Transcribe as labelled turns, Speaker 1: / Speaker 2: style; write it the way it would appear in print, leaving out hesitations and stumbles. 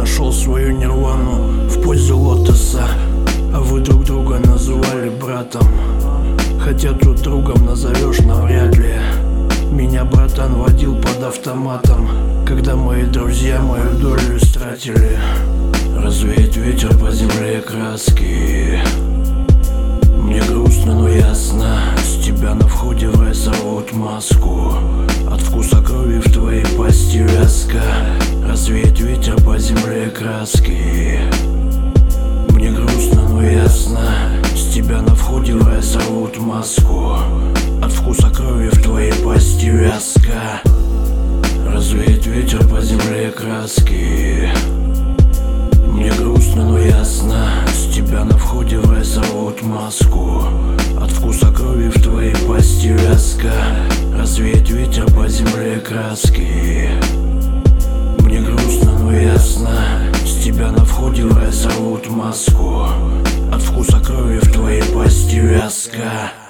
Speaker 1: нашел свою нирвану в пользу лотоса. А вы друг друга называли братом, хотя друг другом назовешь навряд ли. Меня братан водил под автоматом, когда мои друзья мою долю истратили. Развеет ветер по земле краски. Мне грустно, но ясно, с тебя на входе в рай сорвут маску. От вкуса крови в твоей пасти вязка. Развеет ветер по земле краски. Мне грустно, но ясно, с тебя на входе в рай сорвут маску. От вкуса крови в твоей пасти вязка. Развеет ветер по земле краски. Мне грустно, но ясно, с тебя на входе в рай сорвут маску. От вкуса крови в твоей пасти вязка. Развеет ветер по земле краски. Мне грустно, но ясно, с тебя на входе в рай сорвут маску. От вкуса крови в твоей пасти вязка.